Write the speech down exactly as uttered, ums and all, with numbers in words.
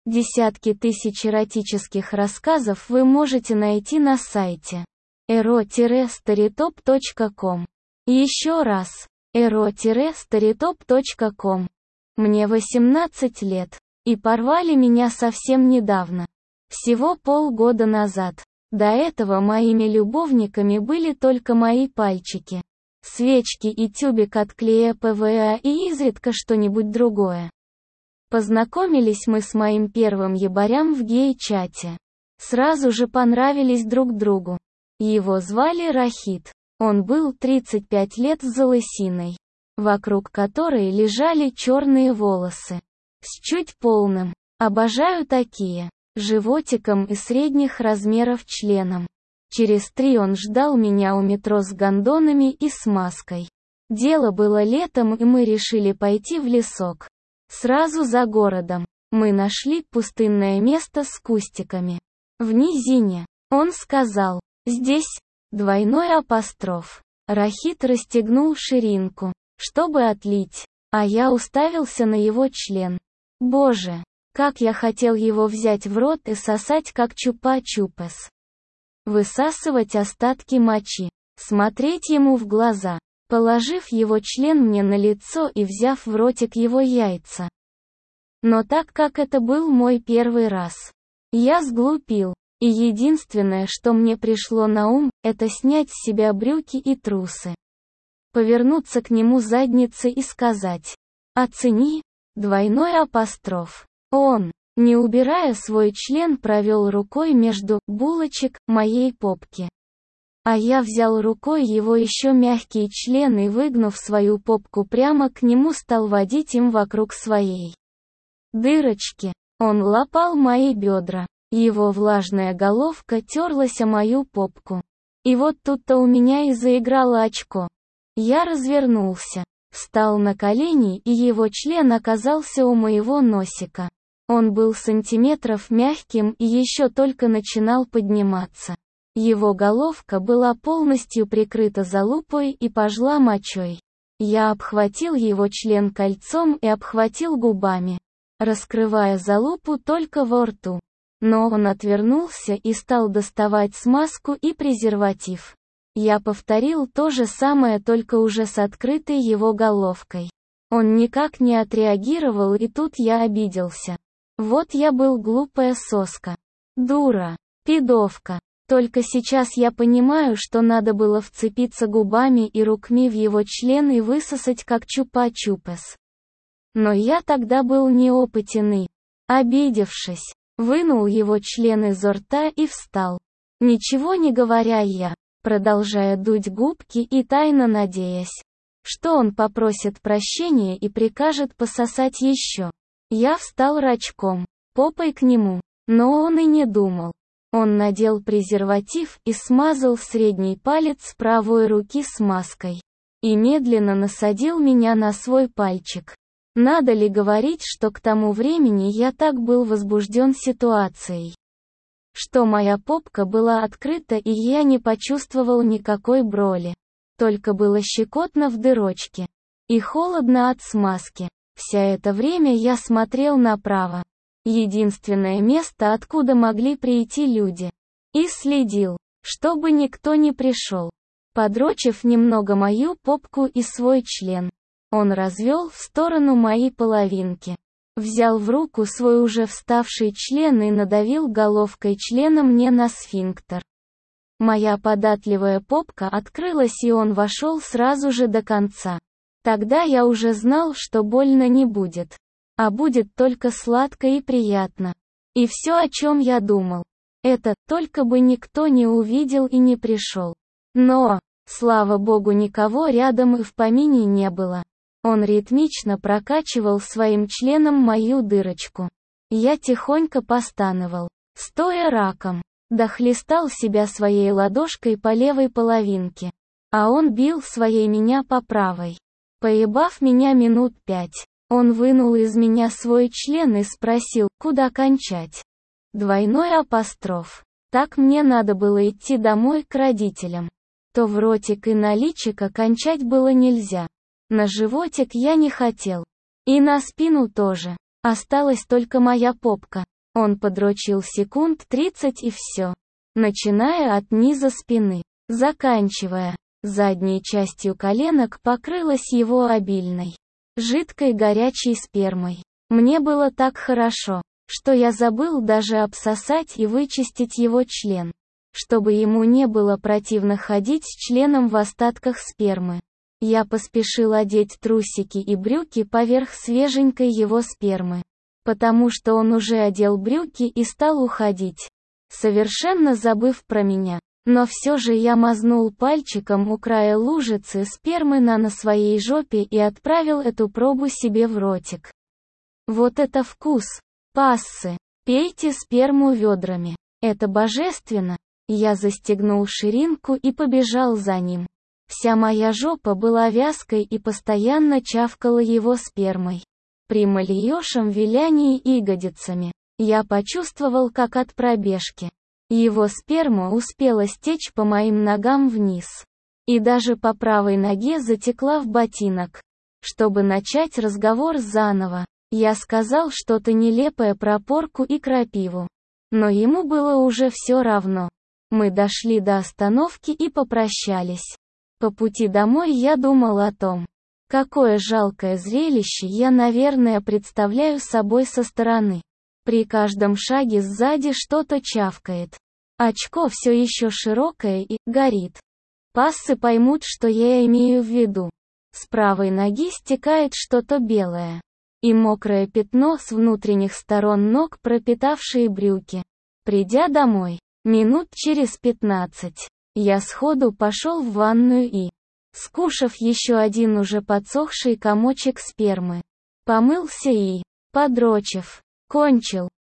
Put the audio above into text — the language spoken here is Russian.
Десятки тысяч эротических рассказов вы можете найти на сайте эро старитоп точка ком. Еще раз, эро старитоп точка ком. Мне восемнадцать лет, и порвали меня совсем недавно. Всего полгода назад. До этого моими любовниками были только мои пальчики, свечки и тюбик от клея пэ вэ а и изредка что-нибудь другое. Познакомились мы с моим первым ебарям в гей-чате. Сразу же понравились друг другу. Его звали Рахит. Он был тридцать пять лет с залысиной, вокруг которой лежали черные волосы. С чуть полным, обожаю такие, животиком и средних размеров членом. Через три он ждал меня у метро с гондонами и смазкой. Дело было летом, и мы решили пойти в лесок. Сразу за городом. Мы нашли пустынное место с кустиками. В низине. Он сказал: «Здесь», двойной апостроф. Рахит расстегнул ширинку, чтобы отлить, а я уставился на его член. Боже, как я хотел его взять в рот и сосать как чупа-чупес. Высасывать остатки мочи, смотреть ему в глаза, положив его член мне на лицо и взяв в ротик его яйца. Но так как это был мой первый раз, я сглупил, и единственное, что мне пришло на ум, это снять с себя брюки и трусы. Повернуться к нему задницей и сказать: «Оцени», двойной апостроф. Он, не убирая свой член, провел рукой между булочек моей попки. А я взял рукой его еще мягкий член и, выгнув свою попку прямо к нему, стал водить им вокруг своей дырочки. Он лапал мои бедра. Его влажная головка терлась о мою попку. И вот тут-то у меня и заиграло очко. Я развернулся, встал на колени, и его член оказался у моего носика. Он был сантиметров мягким и еще только начинал подниматься. Его головка была полностью прикрыта залупой и пожла мочой. Я обхватил его член кольцом и обхватил губами, раскрывая залупу только во рту. Но он отвернулся и стал доставать смазку и презерватив. Я повторил то же самое, только уже с открытой его головкой. Он никак не отреагировал, и тут я обиделся. Вот я был глупая соска. Дура. Пидовка. Только сейчас я понимаю, что надо было вцепиться губами и руками в его член и высосать как чупа-чупес. Но я тогда был неопытен и, обидевшись, вынул его член изо рта и встал. Ничего не говоря, я, продолжая дуть губки и тайно надеясь, что он попросит прощения и прикажет пососать еще. Я встал рачком, попой к нему, но он и не думал. Он надел презерватив и смазал средний палец правой руки смазкой. И медленно насадил меня на свой пальчик. Надо ли говорить, что к тому времени я так был возбужден ситуацией, что моя попка была открыта, и я не почувствовал никакой боли. Только было щекотно в дырочке. И холодно от смазки. Вся это время я смотрел направо. Единственное место, откуда могли прийти люди. И следил, чтобы никто не пришел. Подрочив немного мою попку и свой член, он развел в сторону мои половинки. Взял в руку свой уже вставший член и надавил головкой члена мне на сфинктер. Моя податливая попка открылась, и он вошел сразу же до конца. Тогда я уже знал, что больно не будет, а будет только сладко и приятно. И все, о чем я думал, это, только бы никто не увидел и не пришел. Но, слава богу, никого рядом и в помине не было. Он ритмично прокачивал своим членом мою дырочку. Я тихонько постановал, стоя раком, дохлестал себя своей ладошкой по левой половинке, а он бил своей меня по правой. Поебав меня минут пять, он вынул из меня свой член и спросил, куда кончать. Двойной апостроф. Так мне надо было идти домой к родителям. То в ротик и на личико кончать было нельзя. На животик я не хотел. И на спину тоже. Осталась только моя попка. Он подрочил секунд тридцать и все. Начиная от низа спины, заканчивая задней частью коленок, покрылась его обильной, жидкой горячей спермой. Мне было так хорошо, что я забыл даже обсосать и вычистить его член, чтобы ему не было противно ходить с членом в остатках спермы. Я поспешил одеть трусики и брюки поверх свеженькой его спермы, потому что он уже одел брюки и стал уходить, совершенно забыв про меня. Но все же я мазнул пальчиком у края лужицы спермы на на своей жопе и отправил эту пробу себе в ротик. Вот это вкус! Пассы! Пейте сперму ведрами. Это божественно! Я застегнул ширинку и побежал за ним. Вся моя жопа была вязкой и постоянно чавкала его спермой. При малейшем вилянии ягодицами я почувствовал, как от пробежки его сперма успела стечь по моим ногам вниз. И даже по правой ноге затекла в ботинок. Чтобы начать разговор заново, я сказал что-то нелепое про порку и крапиву. Но ему было уже все равно. Мы дошли до остановки и попрощались. По пути домой я думал о том, какое жалкое зрелище я, наверное, представляю собой со стороны. При каждом шаге сзади что-то чавкает. Очко все еще широкое и горит. Пассы поймут, что я имею в виду. С правой ноги стекает что-то белое. И мокрое пятно с внутренних сторон ног, пропитавшие брюки. Придя домой, минут через пятнадцать, я сходу пошел в ванную и, скушав еще один уже подсохший комочек спермы, помылся и, подрочив, кончил.